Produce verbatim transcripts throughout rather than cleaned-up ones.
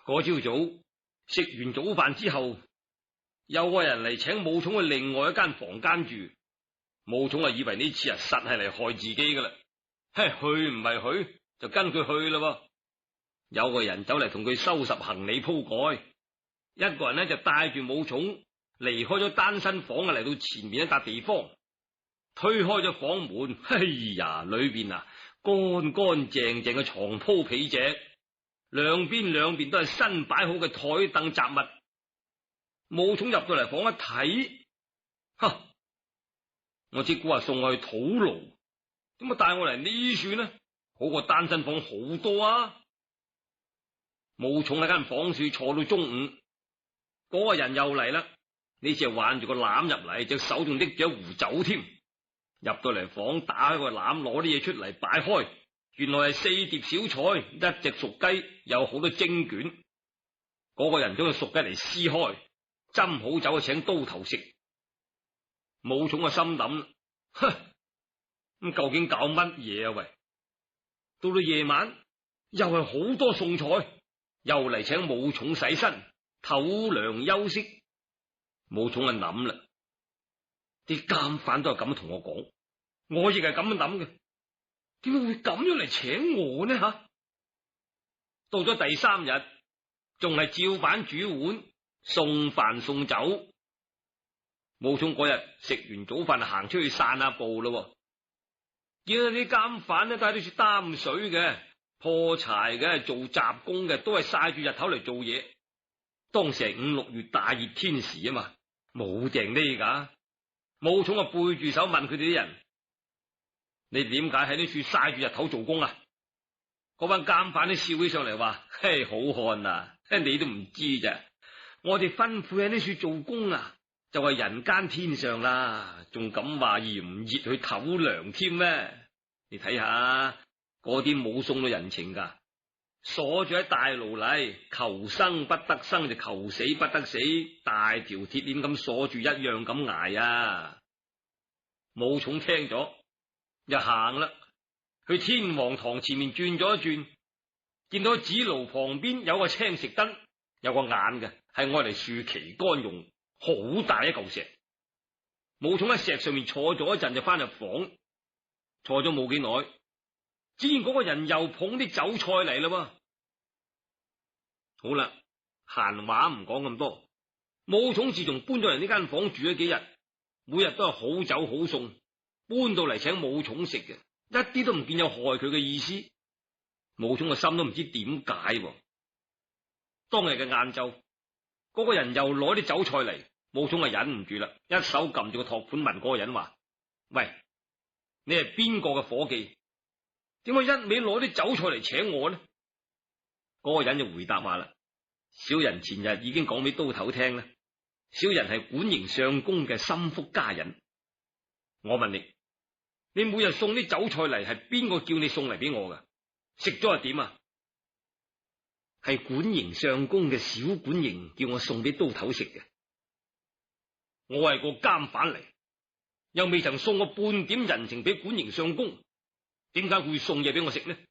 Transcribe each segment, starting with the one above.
嗰朝早食完早飯之後，有個人嚟請武松去另外一間房間住。武松啊，以為呢次啊實係嚟害自己噶啦，嘿，去唔係去就跟佢去啦。有個人走嚟同佢收拾行李鋪蓋，一個人呢就帶住武松離開咗單身房啊，嚟到前面一笪地方，推開咗房門，哎呀，裏邊啊乾乾淨淨嘅床鋪被席，兩邊兩邊都係新擺好嘅台凳雜物。武松入到嚟房一睇，哈！我只估話送我去土牢，點解帶我嚟呢處呢？好過單身房好多啊！武松喺間房處坐到中午，嗰個人又嚟啦。呢次係挽住個籃入嚟，隻手仲拎住一壺酒添。入到嚟房，打開個籃，攞啲嘢出嚟擺開，原來係四碟小菜，一隻熟雞，有好多蒸卷。嗰個人將個熟雞嚟撕開，斟好酒請刀頭食。武松嘅心諗，哼，咁究竟搞乜嘢啊？喂，到到夜晚又係好多餸菜，又嚟請武松洗身唞涼休息。武松啊諗啦，啲監犯都係咁同我講，我亦係咁樣諗嘅，點解會咁樣嚟請我呢？吓，到咗第三日，仲係照板煮碗，送飯送酒。武松嗰日食完早飯，行出去散下步咯。見到啲監犯呢，都喺度擔水嘅、破柴嘅、做雜工嘅，都係曬住日頭嚟做嘢。當時係五六月大熱天時啊嘛，冇定呢噶。武松啊背住手問佢哋啲人：你點解喺呢處曬住日頭做工啊？嗰班監犯都笑起上嚟話：嘿，好漢啊，你都唔知咋？我哋吩咐喺呢處做工啊，就係人間天上啦，仲敢話炎熱去唞涼添咩？你睇下嗰啲冇送到人情噶，鎖住喺大牢嚟，求生不得生就求死不得死，大條鐵鏈咁鎖住一樣咁挨啊！武松聽咗，又行啦，去天王堂前面轉咗一轉，見到紙爐旁邊有個青石燈，有個眼嘅，係愛嚟豎旗杆用。好大一嚿石，武松喺石上面坐咗一陣就翻入房，坐咗冇幾耐，只見嗰個人又捧啲酒菜嚟啦。好啦，閒話唔講咁多。武松自從搬咗嚟呢間房住咗幾日，每日都係好酒好餸，搬到嚟請武松食嘅，一啲都唔見有害佢嘅意思。武松個心都唔知點解。當日嘅晏晝，嗰個人又攞啲酒菜嚟。武松啊忍唔住啦，一手撳住個托盤問嗰個人話：喂，你係邊個嘅伙計？點解一味攞啲酒菜嚟請我呢？嗰個人就回答話啦：小人前日已經講俾刀頭聽啦，小人係管營相公嘅心腹家人。我問你，你每日送啲酒菜嚟，係邊個叫你送嚟俾我噶？食咗係點啊？係管營相公嘅小管營叫我送俾刀頭食嘅。我係個監犯嚟，又未曾送過半點人情俾管營相公，點解會送嘢俾我食呢？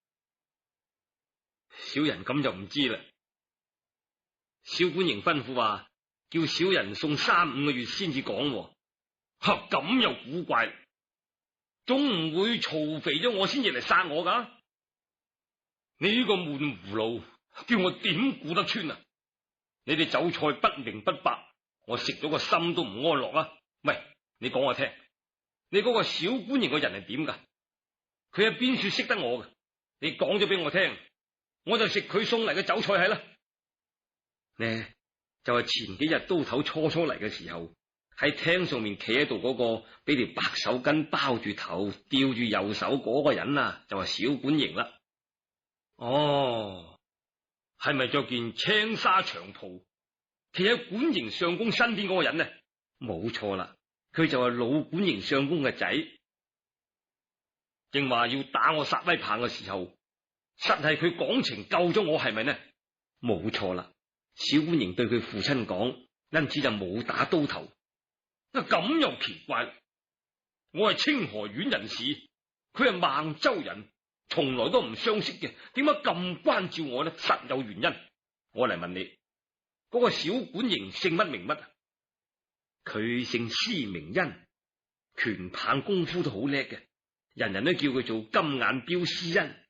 小人咁就唔知啦。小管營吩咐話，叫小人送三五個月先至講。吓，咁又古怪，總唔會嘈肥咗我先至嚟殺我噶？你呢個悶葫蘆，叫我點顧得穿啊？你哋酒菜不明不白，我食咗個心都唔安樂啊！喂，你講我聽，你嗰個小官營個人係點噶？佢喺邊處識得我嘅？你講咗俾我聽，我就食佢送嚟嘅酒菜係啦。呢就係前幾日刀頭初初嚟嘅時候，喺廳上面企喺度嗰個俾條白手巾包住頭吊住右手嗰個人啊，就係小管營啦。哦，係咪着件青紗長袍企喺管營相公身邊嗰個人呢？冇錯啦，佢就係老管營相公嘅仔。正話要打我殺威棒嘅時候，實係佢講情救咗我，係咪呢？冇錯啦，小管營對佢父親講，因此就冇打刀頭。啊，咁又奇怪啦！我係清河縣人士，佢係孟州人，從來都唔相識嘅，點解咁關照我呢？實有原因。 我嚟問你，嗰、那個小管營姓乜名乜？佢姓施名恩，拳棒功夫都好叻嘅，人人都叫佢做金眼彪施恩。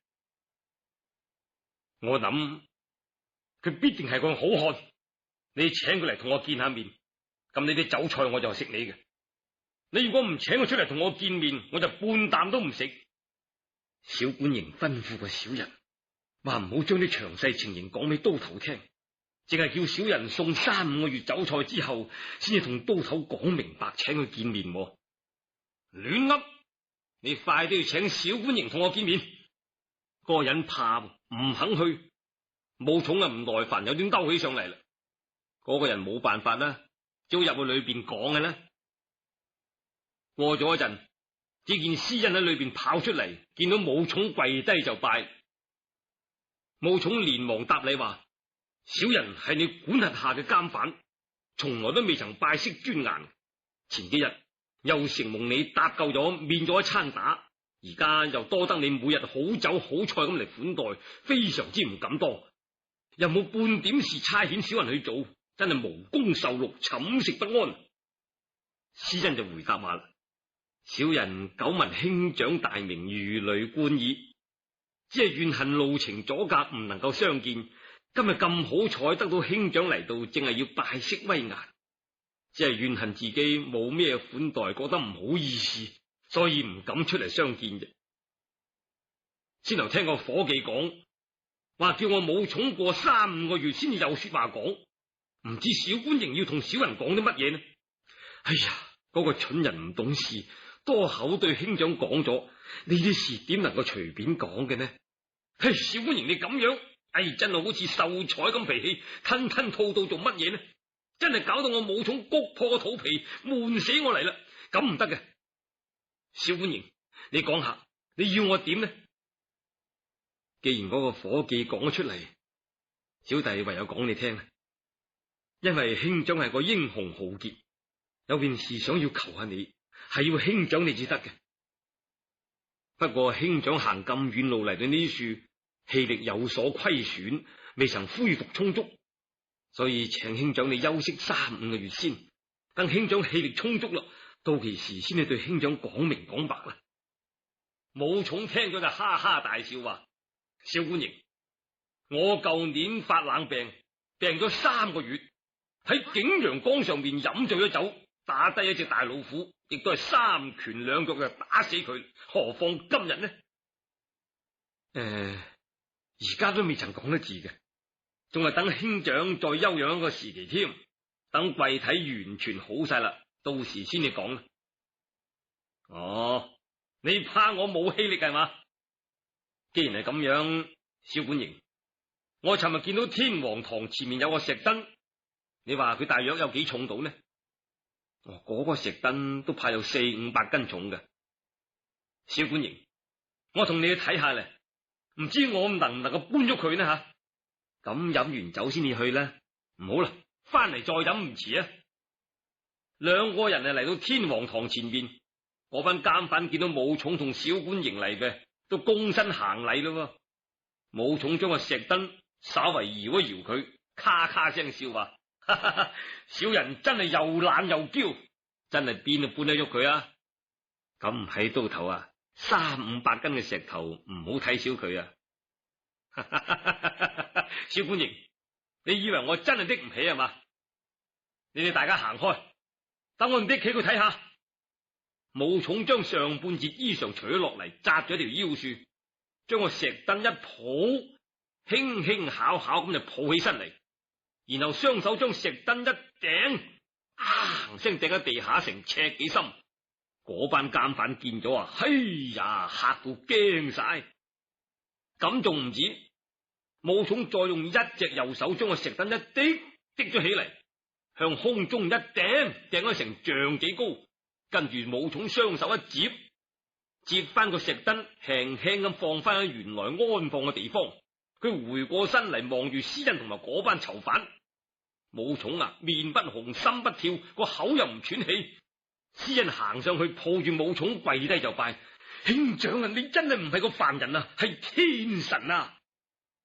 我諗佢必定係個好漢，你請佢嚟同我見下面，咁你啲酒菜我就食你嘅。你如果唔請佢出嚟同我見面，我就半啖都唔食。小管營吩咐個小人，話唔好將啲詳細情形講俾刀頭聽，淨係叫小人送三五個月酒菜之後，先至同刀頭講明白，請佢見面。亂噏！你快啲要請小管營同我見面。嗰個人怕唔肯去，武松啊唔耐煩，有啲兜起上嚟啦。嗰個人冇辦法啦，只好入去裏邊講嘅啦。過咗一陣，只見施恩喺裏邊跑出嚟，見到武松跪低就拜。武松連忙答禮話：小人係你管轄下嘅監犯，從來都未曾拜識尊顏。前幾日又承蒙你搭救咗，免咗一餐打，而家又多得你每日好酒好菜咁嚟款待，非常之唔敢當。又冇半點事差遣小人去做，真係無功受祿，寢食不安。施恩就回答話啦：小人久聞兄長大名，如雷貫耳，只係怨恨路程阻隔，唔能夠相見。今日咁好彩得到兄長嚟到，正係要拜識威顏，只係怨恨自己冇咩款待，覺得唔好意思，所以唔敢出嚟相見啫。先頭聽個伙計講話，叫我武松過三五個月先至有說話講，唔知小官營要同小人講啲乜嘢呢？哎呀，嗰個蠢人唔懂事，多口對兄長講咗呢啲事，點能夠隨便講嘅呢？嘿，小官營你咁樣，哎，真係好似秀才咁脾氣，吞吞吐吐做乜嘢呢？真係搞到我武松谷破個肚皮，悶死我嚟啦！咁唔得嘅，小官營，你講下，你要我點呢？既然嗰個伙計講咗出嚟，小弟唯有講你聽。因為兄長係個英雄豪傑，有件事想要求下你，係要兄長你至得嘅。不過兄長行咁遠路嚟到呢處，氣力有所虧損，未曾恢復充足，所以請兄長你休息三五個月先，等兄長氣力充足啦，到其時先至對兄長講明講白啦。武松聽咗就哈哈大笑話：小官營，我舊年發冷病，病咗三個月，喺景陽岡上面飲醉咗酒，打低一隻大老虎，亦都係三拳兩腳就打死佢，何況今日呢？誒、呃，而家都未曾講得字嘅，仲係等兄長再休養一個時期添，等貴體完全好晒啦，到時先至講啦。哦，你怕我冇氣力係嘛？既然係咁樣，小管營，我尋日見到天王堂前面有個石燈，你話佢大約有幾重到呢？哦，嗰個石燈都怕有四五百斤重嘅。小管營，我同你去睇下咧，唔知我能唔能夠搬咗佢呢吓？咁飲完酒先至去啦，唔好啦，翻嚟再飲唔遲啊！兩個人啊嚟到天王堂前面，嗰班監犯見到武松同小管營嚟嘅，都躬身行禮咯。武松將個石燈稍為搖一搖佢，咔咔聲笑話：哈哈哈，小人真係又懶又驕，真係邊度搬得喐佢啊？咁唔係刀頭啊，三五百斤嘅石頭唔好睇小佢啊！哈哈哈，小管營，你以為我真係拎唔起係嘛？你哋大家行開，等我拎起佢睇下。武松將上半截衣裳除咗落嚟，紮咗條腰樹，將個石燈一抱，輕輕巧巧咁就抱起身嚟，然後雙手將石燈一頂，啊聲掟喺地下成尺幾深。嗰班監犯見咗啊，嘿呀，嚇到驚晒。咁仲唔止，武松再用一隻右手將個石燈一滴滴咗起嚟，向空中一掟，掟咗成丈幾高。跟住武松雙手一接，接翻個石燈，輕輕咁放翻喺原來安放嘅地方。佢回過身嚟望住施恩同埋嗰班囚犯。武松啊，面不紅心不跳，個口又唔喘氣。施恩行上去抱住武松跪低就拜：兄長啊，你真係唔係個凡人啊，係天神啊！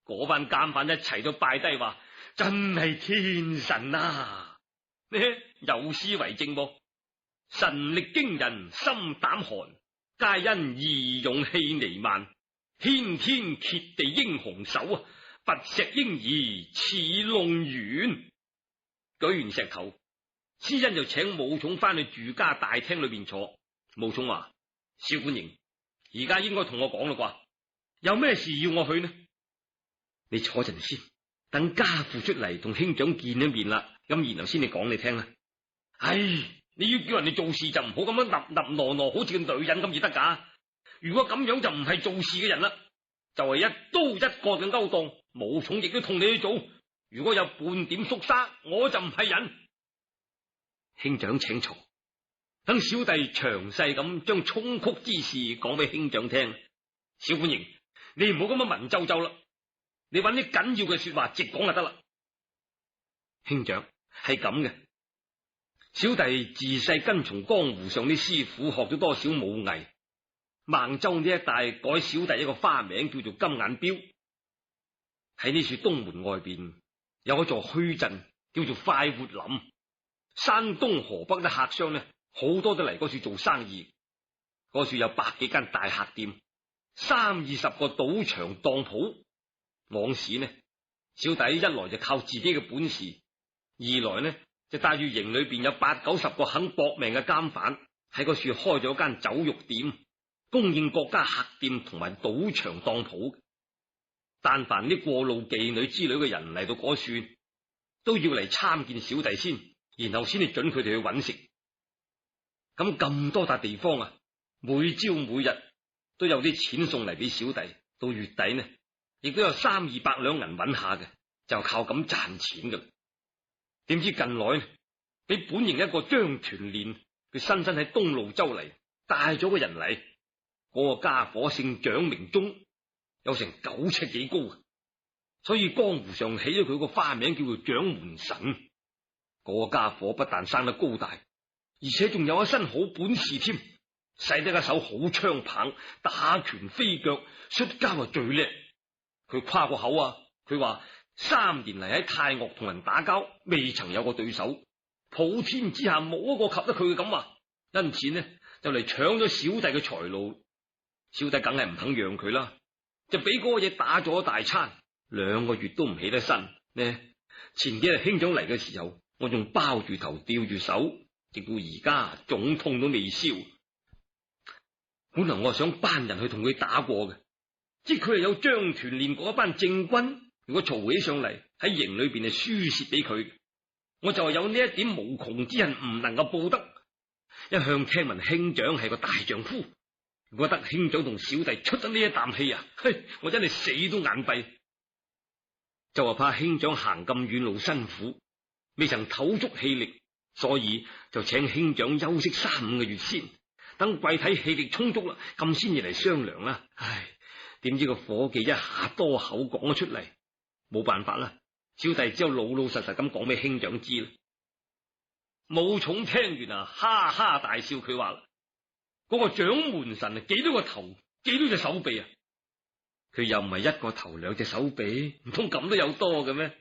嗰班監犯一齊都拜低話：真係天神啊！呢有詩為證噃，神力驚人心膽寒，皆因義勇氣彌漫，軒天揭地英雄手啊！拔石嬰兒似龍源。舉完石頭，施恩就請武松翻去住家大廳裏邊坐。武松話：小官人，而家應該同我講啦啩，有咩事要我去呢？你坐陣先，等家父出嚟同兄長見一面啦，咁然後先你講你聽啦。唉，你要叫人哋做事就唔好咁樣立立挪挪，好似個女人咁至得噶。如果咁樣就唔係做事嘅人啦，就係、是、一刀一割嘅勾當。武松亦都同你去做，如果有半點縮沙，我就唔係人。兄長請坐，等小弟詳細咁將衝曲之事講俾兄長聽。小官人，你唔好咁樣文縐縐啦，你揾啲緊要嘅說話直講就得啦。兄長，係咁嘅，小弟自細跟從江湖上啲師傅學咗多少武藝，孟州呢一帶改小弟一個花名叫做金眼彪。喺呢處東門外邊有一座墟鎮叫做快活林，山東河北啲客商呢，好多都嚟嗰處做生意。嗰處有百幾間大客店，三二十個賭場當鋪。往時呢，小弟一來就靠自己嘅本事，二來呢就帶住營裏邊有八九十個肯搏命嘅監犯，喺嗰處開咗間酒肉店，供應各家客店同埋賭場當鋪。但凡啲過路妓女之類嘅人嚟到嗰處，都要嚟參見小弟先，然後先至准佢哋去揾食。咁咁多笪地方啊，每朝每日都有啲錢送嚟俾小弟，到月底呢，亦都有三二百兩銀揾下嘅，就靠咁賺錢噶啦。點知近來呢，俾本營一個張團練，佢親身喺東路州嚟，帶咗個人嚟，嗰個家伙姓蔣名忠，有成九尺幾高，所以江湖上起咗佢個花名叫做蔣門神。嗰個家伙不但生得高大，而且仲有一身好本事添，使得一手好槍棒，打拳飛腳，摔跤啊最叻。佢誇個口啊，佢話三年嚟喺太岳同人打交，未曾有個對手，普天之下冇一個及得佢嘅咁話。因此呢，就嚟搶咗小弟嘅財路，小弟梗係唔肯讓佢啦，就俾嗰個嘢打咗大餐，兩個月都唔起得身呢。前幾日兄長嚟嘅時候，我仲包住頭吊住手，直到而家腫痛都未消。本來我係想班人去同佢打過嘅，即佢係有張團練嗰一班正軍，如果嘈起上嚟喺營裏邊係輸蝕俾佢，我就係有呢一點無窮之恨唔能夠報得。一向聽聞兄長係個大丈夫，如果得兄長同小弟出得呢一啖氣啊，嘿，我真係死都眼閉。就話怕兄長行咁遠路辛苦，未曾唞足氣力，所以就請兄長休息三五個月先，等貴體氣力充足啦，咁先至嚟商量啦。唉，點知個伙計一下多口講咗出嚟，冇辦法啦，小弟只有老老實實咁講俾兄長知啦。武松聽完啊，哈哈大笑，佢話啦：嗰個蔣門神啊，幾多個頭，幾多隻手臂啊？佢又唔係一個頭兩隻手臂，唔通咁都有多嘅咩？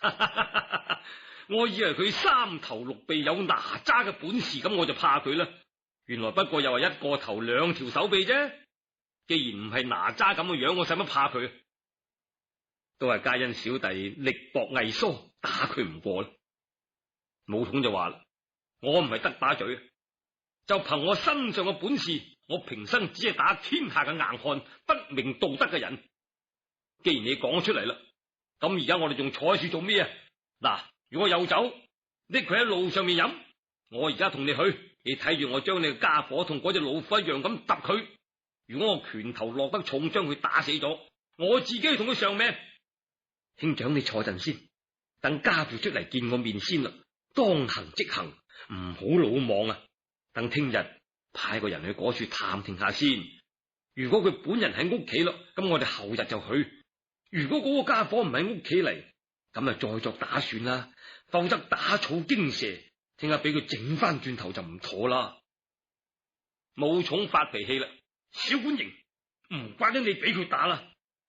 我以為佢三頭六臂有哪吒嘅本事，咁我就怕佢啦。原來不過又係一個頭兩條手臂啫。既然唔係哪吒咁嘅樣，我使乜怕佢？都係皆因小弟力薄藝疏，打佢唔過啦。武松就話啦：我唔係得把嘴，就憑我身上嘅本事，我平生只係打天下嘅硬漢，不明道德嘅人。既然你講出嚟啦，咁而家我哋仲坐喺處做咩啊？嗱，如果有酒，拎佢喺路上面飲，我而家同你去，你睇住我將你嘅家伙同嗰隻老虎一樣咁揼佢。如果我拳頭落得重，將佢打死咗，我自己去同佢償命。兄長，你坐陣先，等家父出嚟見我面先啦。當行即行，唔好魯莽啊！等聽日派個人去嗰處探聽下先。如果佢本人喺屋企咯，咁我哋後日就去。如果嗰個家伙唔喺屋企嚟，咁啊再作打算啦。否則打草驚蛇，聽日俾佢整翻轉頭就唔妥啦。武松發脾氣啦：小官人，唔怪得你俾佢打啦，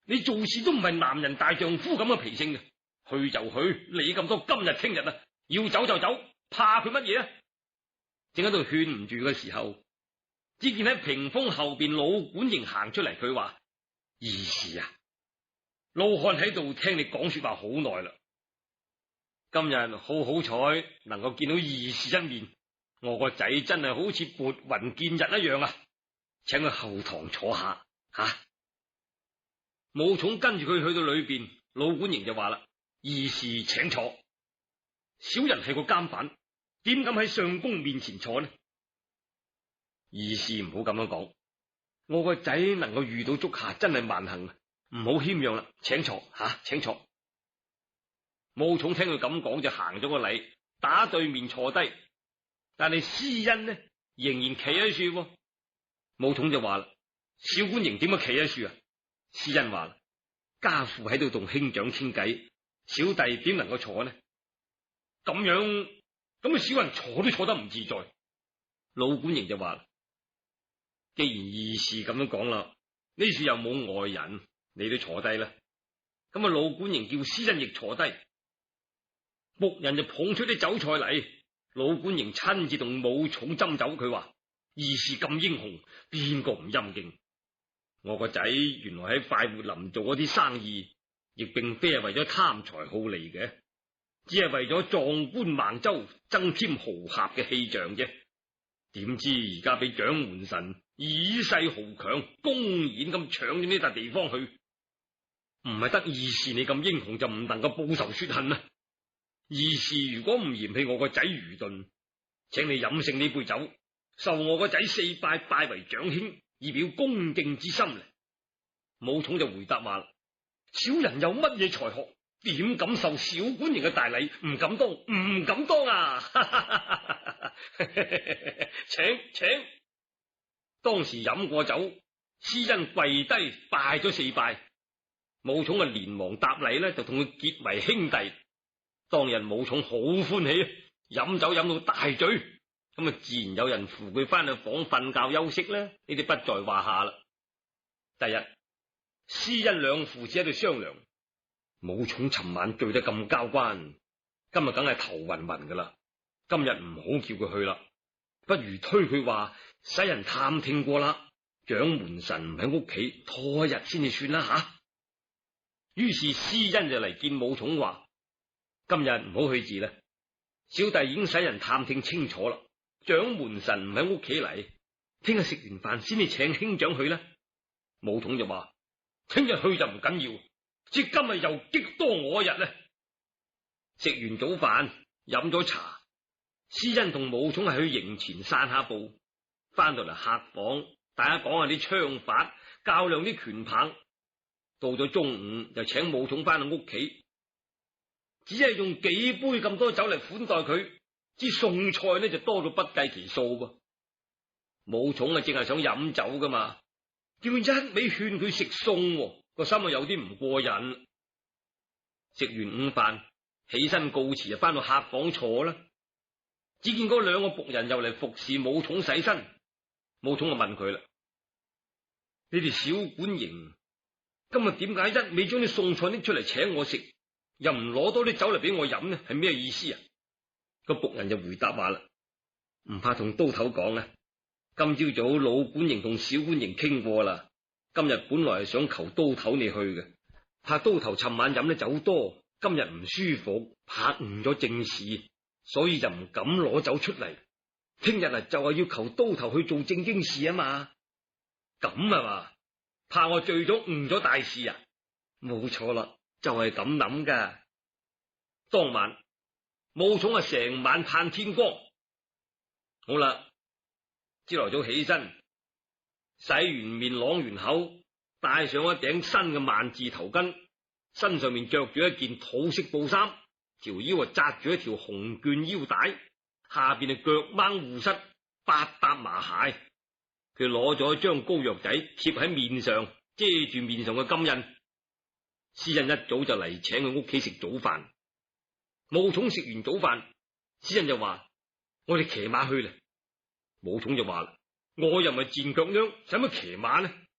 你做事都唔係男人大丈夫咁嘅脾性嘅，去就去，理咁多今日聽日啊，要走就走，怕佢乜嘢啊？正喺度勸唔住嘅時候，只見喺屏風後邊老管營行出嚟，佢話：義士啊，老漢喺度聽你講說話好耐啦，今日好好彩能夠見到義士一面，我個仔真係好似撥雲見日一樣啊！請佢後堂坐下吓。啊武松跟住佢去到裏邊，老管營就話啦：義士請坐。小人係個監犯，點敢喺相公面前坐呢？義士唔好咁樣講，我個仔能夠遇到足下真係萬幸，唔好謙讓啦，請坐吓、啊，請坐。武松聽佢咁講就行咗個禮，打對面坐低，但係施恩呢仍然企喺樹。武松就話啦：小管營點解企喺樹啊？施恩話：家父喺度同兄長傾偈，小弟點能夠坐呢？咁樣咁啊，小人坐都坐得唔自在。老管營就話：既然義士咁樣講啦，呢處又冇外人，你都坐低啦。咁啊，老管營叫施恩亦坐低，僕人就捧出啲酒菜嚟，老管營親自同武松斟酒。佢話：義士咁英雄，邊個唔欽敬？我個仔原來喺快活林做嗰啲生意，亦並非係為咗貪財好利嘅，只係為咗壯觀孟州，增添豪俠嘅氣象啫。點知而家俾掌門神以勢豪強，公然咁搶咗呢笪地方去，唔係得義士你咁英雄就唔能夠報仇雪恨啊！義士如果唔嫌棄我個仔愚鈍，請你飲勝呢杯酒，受我個仔四拜拜為長兄，以表恭敬之心嚟。武松就回答話：小人有乜嘢才學，點敢受小管營嘅大禮？唔敢當，唔敢當啊！請請。當時飲過酒，施恩跪低拜咗四拜，武松啊連忙答禮咧，就同佢結為兄弟。當日武松好歡喜啊，飲酒飲到大醉。咁啊，自然有人扶佢翻去房瞓覺休息啦，呢啲不在話下啦。第日，施恩兩父子喺度商量，武松尋晚醉得咁交關，今日梗係頭暈暈噶啦。今日唔好叫佢去啦，不如推佢話使人探聽過啦，掌門神唔喺屋企，拖一日先至算啦吓。於是施恩就嚟見武松話：今日唔好去字啦，小弟已經使人探聽清楚啦。掌門神唔喺屋企嚟，聽日食完飯先至請兄長去啦。武松就話：聽日去就唔緊要，即今日又激多我一日咧。食完早飯，飲咗茶，施恩同武松係去營前散下步，翻到嚟客房，大家講下啲槍法，較量啲拳棒。到咗中午，就請武松翻去屋企，只係用幾杯咁多酒嚟款待佢。支餸菜呢就多到不計其數噃。武松啊，淨係想飲酒噶嘛，叫佢一味勸佢食餸，個心啊有啲唔過癮。食完午飯，起身告辭就翻到客房坐啦。只見嗰兩個僕人又嚟服侍武松洗身。武松就問佢啦：你哋小管營今日點解一味將啲餸菜拎出嚟請我食，又唔攞多啲酒嚟俾我飲呢？係咩意思啊？個僕人就回答話啦：唔怕同刀頭講啊，今朝早老管營同小管營傾過啦，今日本來係想求刀頭你去嘅，怕刀頭尋晚飲得酒多，今日唔舒服，怕誤咗正事，所以就唔敢攞酒出嚟。聽日啊就係要求刀頭去做正經事啊嘛。咁啊嘛，怕我醉咗誤咗大事啊？冇錯啦，就係咁諗噶。當晚武松啊成晚盼天光。好啦，朝頭早起身，洗完面啷完口，戴上一頂新嘅萬字頭巾，身上面着住一件土色布衫，條腰啊紮住一條紅絹腰帶，下邊係腳掹護膝，八搭麻鞋。佢攞咗一張膏藥仔貼喺面上，遮住面上嘅金印。施恩一早就嚟請佢屋企食早飯。武松食完早飯，施恩就話：我哋騎馬去啦。武松就話啦：我又唔係賤腳娘，使乜騎馬呢？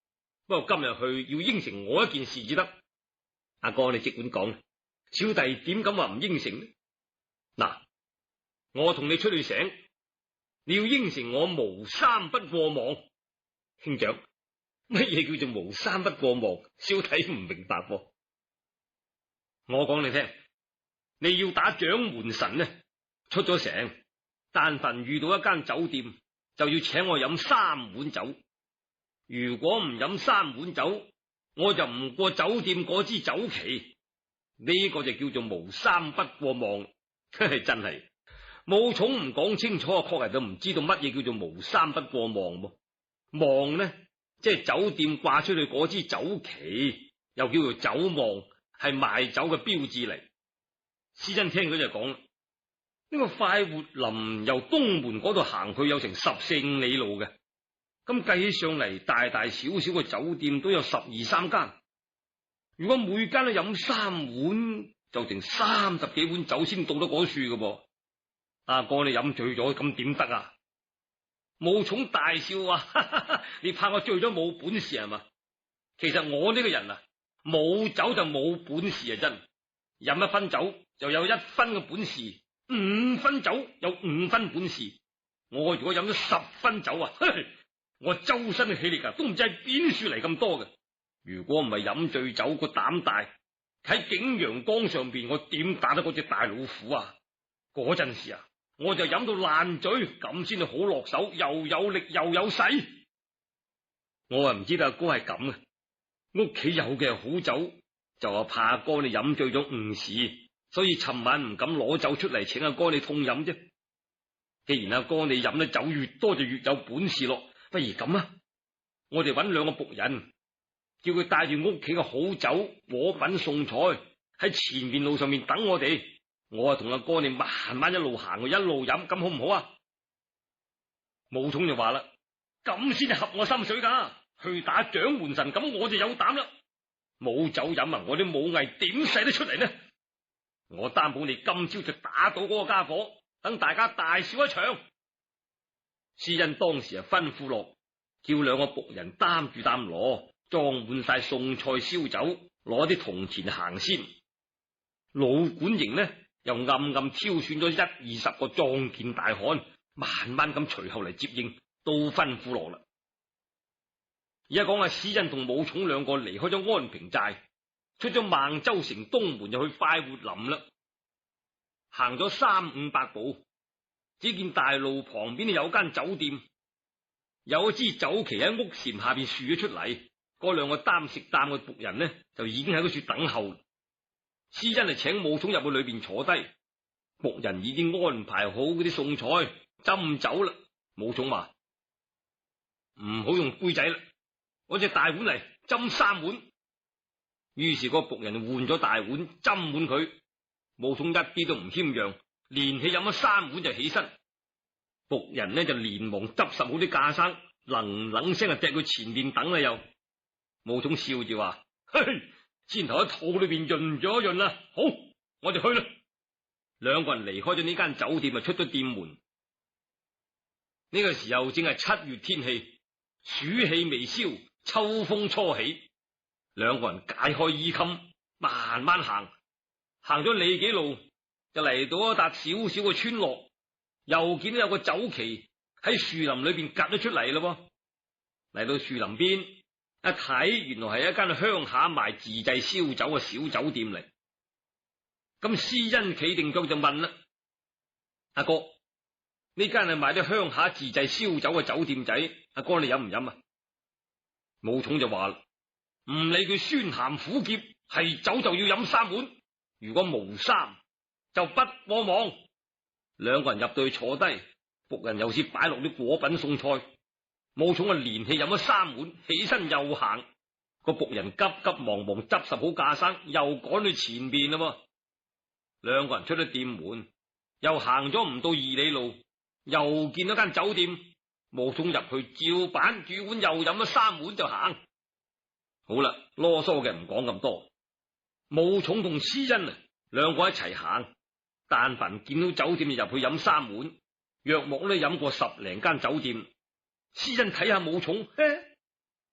不過今日去要應承我一件事至得。阿哥，你即管講，小弟點敢話唔應承呢？嗱，我同你出去醒，你要應承我無三不過望。兄長，乜嘢叫做無三不過望？小弟唔明白噃。我講你聽，你要打掌門神呢，出咗城，但凡遇到一間酒店，就要請我飲三碗酒。如果唔飲三碗酒，我就唔過酒店嗰支酒旗。呢個就叫做無三不過望。真係武松唔講清楚，確係都唔知道乜嘢叫做無三不過望噃。望呢，即係酒店掛出去嗰支酒旗，又叫做酒望，係賣酒嘅標誌嚟。施珍聽咗就講啦，呢個快活林由東門嗰度行去有成十四五里路嘅，咁計起上嚟，大大小小嘅酒店都有十二三間。如果每間都飲三碗，就成三十幾碗酒先到得嗰處嘅噃。阿哥，你飲醉咗咁點得啊？武松大笑話，哈哈哈，你怕我醉咗冇本事係嘛？其實我呢個人啊，冇酒就冇本事啊！真飲一分酒就有一分嘅本事，五分酒有五分本事。我如果飲咗十分酒啊，嘿，我周身嘅氣力啊都唔知係邊處嚟咁多嘅。如果唔係飲醉酒個膽大，喺景陽岡上邊我點打得嗰隻大老虎啊？嗰陣時啊，我就飲到爛醉，咁先至好落手，又有力又有勢。我啊唔知道阿哥係咁嘅，屋企有嘅係好酒，就話怕阿哥你飲醉咗誤事，所以尋晚唔敢攞酒出嚟請阿哥你痛飲啫。既然阿哥你飲得酒越多就越有本事咯，不如咁啊，我哋揾兩個僕人，叫佢帶住屋企嘅好酒果品餸菜喺前面路上面等我哋。我啊同阿哥你慢慢一路行，一路飲，咁好唔好啊？武松就話啦，咁先係合我心水噶，去打掌門神，咁我就有膽啦。冇酒飲啊，我啲武藝點使得出嚟呢？我擔保你今朝就打到嗰個家伙，等大家大笑一場。施恩當時啊吩咐落，叫兩個僕人擔住擔籮，裝滿晒餸菜燒酒，攞啲銅錢行先。老管營呢又暗暗挑選咗一二十個壯健大漢，慢慢咁隨後嚟接應，都吩咐落啦。而家講下施恩同武松兩個離開咗安平寨，出咗孟州城東門，就去快活林啦。行咗三五百步，只見大路旁邊有間酒店，有一支酒旗喺屋檐下邊豎咗出嚟。嗰兩個擔食擔嘅僕人呢，就已經喺嗰處等候。施恩係請武松入去裏邊坐低，僕人已經安排好嗰啲餸菜、斟酒啦。武松話：唔好用杯仔啦，攞隻大碗嚟斟三碗。於是個僕人換咗大碗斟滿佢。武松一啲都唔謙讓，連起飲咗三碗就起身。僕人呢就連忙執拾好啲架生，冷冷聲就趯去前面等啦。又武松笑住話：嘿，先頭喺肚裏邊潤咗一潤啦，好，我哋去啦。兩個人離開咗呢間酒店，就出咗店門。呢個時候正係七月天氣，暑氣未消，秋風初起。兩個人解開衣襟，慢慢行，行咗里幾路，就嚟到一笪小小嘅村落，又見到有個酒旗喺樹林裏邊夾咗出嚟咯。嚟到樹林邊一睇，原來係一間鄉下賣自製燒酒嘅小酒店嚟。咁施恩企定腳就問啦：阿哥，呢間係賣啲鄉下自製燒酒嘅酒店仔，阿哥你飲唔飲啊？武松就話啦：唔理佢酸鹹苦澀，係酒就要飲三碗，如果無三就不過望。兩個人入到去坐低，僕人又是擺落啲果品餸菜。武松啊連氣飲咗三碗，起身又行。個僕人急急忙忙執拾好架生，又趕去前邊啦。兩個人出咗店門，又行咗唔到二里路，又見到間酒店。武松入去照板煮碗，又飲咗三碗就行。好啦，囉嗦嘅唔講咁多。武松同施恩啊兩個一齊行，但凡見到酒店就入去飲三碗，約莫呢飲過十零間酒店。施恩睇下武松，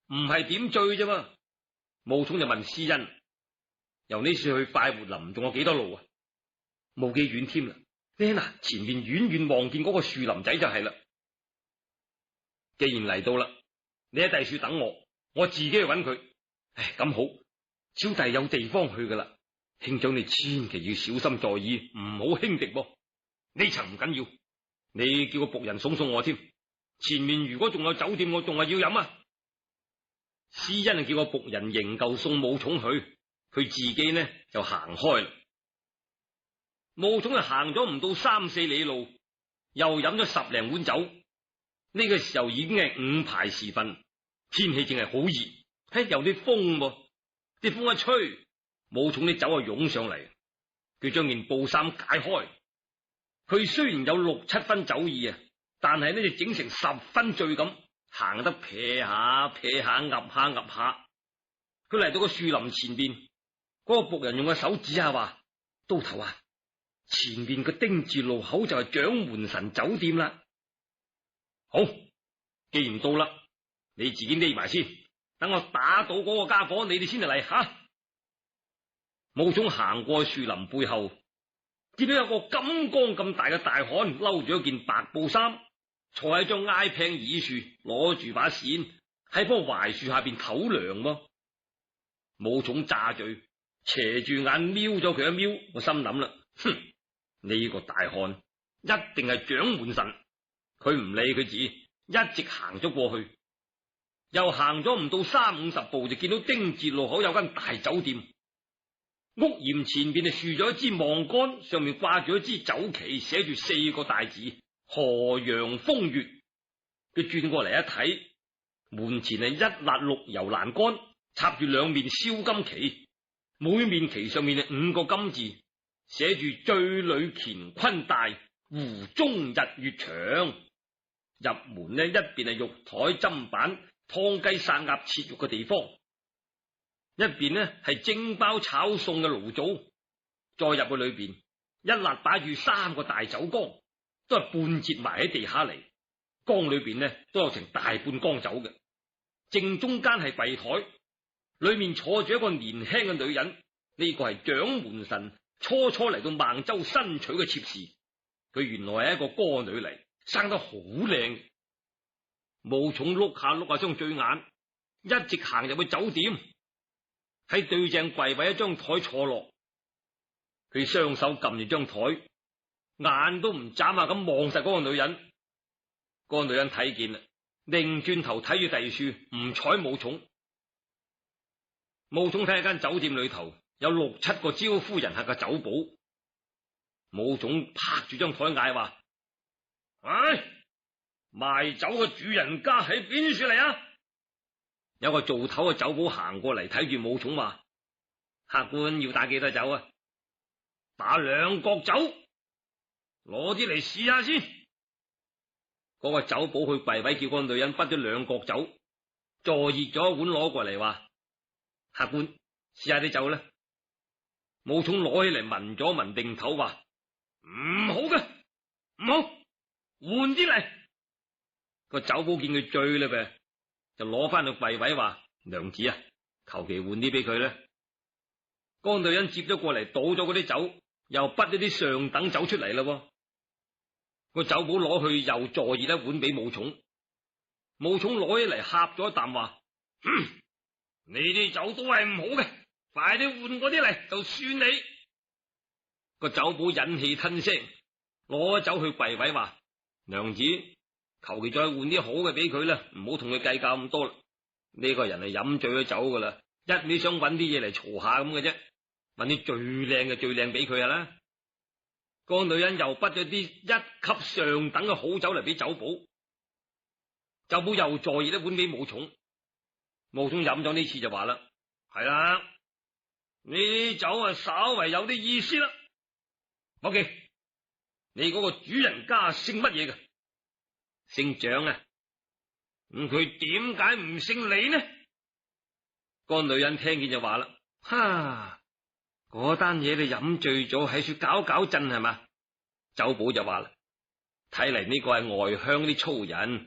唔係點醉啫嘛。武松就問施恩：由呢處去快活林仲有幾多路啊？冇幾遠添啦。呢嗱，前面遠遠望見嗰個樹林仔就係啦。既然嚟到啦，你喺第處等我，我自己去揾佢。唉，咁好，小弟有地方去噶啦。兄長你千祈要小心在意，唔好輕敵噃。呢層唔緊要，你叫個僕人送送我添。前面如果仲有酒店，我仲係要飲啊。施恩叫個僕人營救送武松去，佢自己呢就行開啦。武松就行咗唔到三四里路，又飲咗十零碗酒。呢個時候已經係午牌時分，天氣正係好熱，嘿，有啲風噃，啲風一吹，武松啲酒啊湧上嚟。佢將件布衫解開，佢雖然有六七分酒意啊，但係呢就整成十分醉咁，行得撇下撇下，岌下岌下。佢嚟到個樹林前邊，嗰個僕人用個手指下話：刀頭啊，前面個丁字路口就係掌門神酒店啦。好，既然到啦，你自己匿埋先，等我打倒嗰個家伙，你哋先嚟嚟吓。武松行過樹林背後，見到有個金剛咁大嘅大漢，摟住一件白布衫，坐喺張挨平椅樹，攞住把扇喺棵槐樹下邊唞涼噃。武松詐醉，斜住眼瞄咗佢一瞄，我心諗啦，哼，呢個大漢一定係掌門神。佢唔理佢自己，一直行咗過去，又行咗唔到三五十步，就見到丁字路口有間大酒店。屋檐前邊就豎咗一支望杆，上面掛住一支酒旗，寫住四個大字：河陽風月。佢轉過嚟一睇，門前係一辣綠油欄杆，插住兩面燒金旗，每面旗上面係五個金字，寫住醉裏乾坤大，湖中日月長。入門呢，一邊係玉台砧板、湯雞殺鴨切肉嘅地方，一邊呢係蒸包炒餸嘅爐灶。再入去裏邊，一辣擺住三個大酒缸，都係半截埋喺地下嚟，缸裏邊呢都有成大半缸酒嘅。正中間係櫃台，裏面坐住一個年輕嘅女人，呢個係掌門神初初嚟到孟州新娶嘅妾侍。佢原來係一個歌女嚟，生得好靚。武松碌下碌下雙醉眼，一直行入去酒店，喺對正櫃位一張台坐落。佢雙手撳住張台，眼都唔眨下咁望實嗰個女人。嗰個女人睇見啦，擰轉頭睇住第二處，唔睬武松。武松睇下間酒店裏頭有六七個招呼人客嘅酒保。武松拍住張台嗌話：唉，賣酒嘅主人家喺邊處嚟啊？有個做頭嘅酒保行過嚟，睇住武松話：客官要打幾多酒啊？打兩角酒，攞啲嚟試下先。嗰個酒保去櫃位叫個女人滗咗兩角酒，坐熱咗一碗攞過嚟，話：客官試下啲酒啦。武松攞起嚟聞咗聞，定頭話：唔好嘅，唔好，換啲嚟。個酒保見佢醉啦唄，就攞翻去櫃位話：娘子啊，求其換啲俾佢啦。嗰個女人接咗過嚟，倒咗嗰啲酒，又滗咗啲上等酒出嚟啦。個酒保攞去又坐熱一碗俾武松。武松攞起嚟呷咗一啖，話：呢啲酒都係唔好嘅，快啲換嗰啲嚟就算你。個酒保忍氣吞聲，攞酒去櫃位話：娘子，求其再換啲好嘅俾佢啦，唔好同佢計較咁多啦。呢個人係飲醉咗酒噶啦，一味想揾啲嘢嚟嘈下咁嘅啫，揾啲最靚嘅最靚俾佢啦。個女人又滗咗啲一級上等嘅好酒嚟俾酒保，酒保又坐熱一碗俾武松。武松飲咗呢次就話啦：係啦，呢啲酒啊稍為有啲意思啦。伙計，你嗰個主人家姓乜嘢嘅？姓蔣啊。咁佢點解唔姓李呢？個女人聽見就話啦：哈，嗰單嘢你飲醉咗喺處搞搞震係嘛？酒保就話啦：睇嚟呢個係外鄉啲粗人，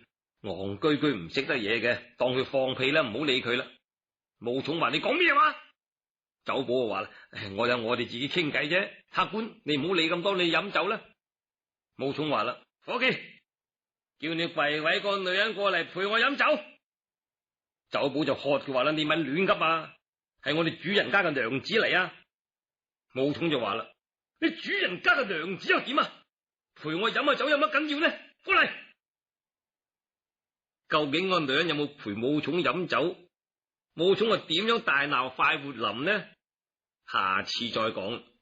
戇居居唔識得嘢嘅，當佢放屁啦，唔好理佢啦。武松話：你講咩話？酒保就話啦：我有我哋自己傾偈啫，客官你唔好理咁多，你飲酒啦。武松話啦：伙計，叫你櫃位個女人過嚟陪我飲酒。酒保就喝佢話啦：你咪亂急啊，係我哋主人家嘅娘子嚟啊。武松就話啦：你主人家嘅娘子又點啊？陪我飲下酒有乜緊要呢？過嚟！究竟個女人有冇陪武松飲酒？武松係點樣大鬧快活林呢？下次再講。